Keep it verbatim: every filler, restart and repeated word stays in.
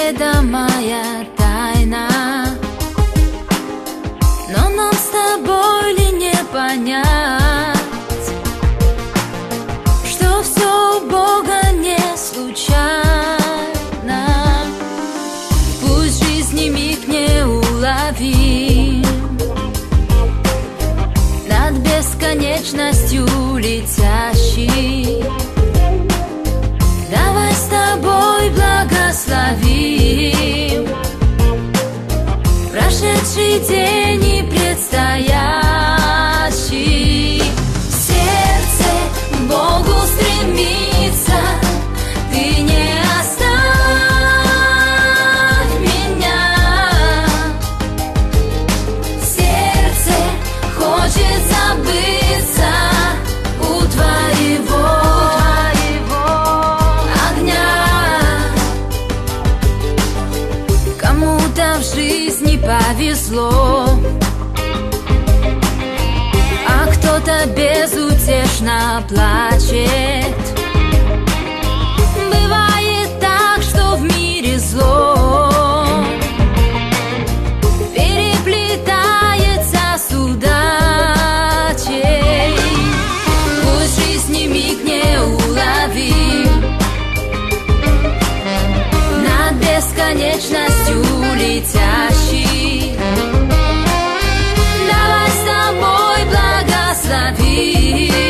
неведомая тайна, но нам с тобой ли не понять, что все у Бога не случайно. Пусть в жизни миг неуловим, над бесконечностью летящий. Давай с тобой благословим прошедший день и предстоящий. Сердце к Богу стремится, ты не оставь меня. Сердце хочет забыться у твоего в жизни повезло, а кто-то безутешно плачет. Бывает так, что в мире зло переплетается с удачей. Пусть в жизни миг неуловим, над бесконечностью летящий. Давай с тобой благословим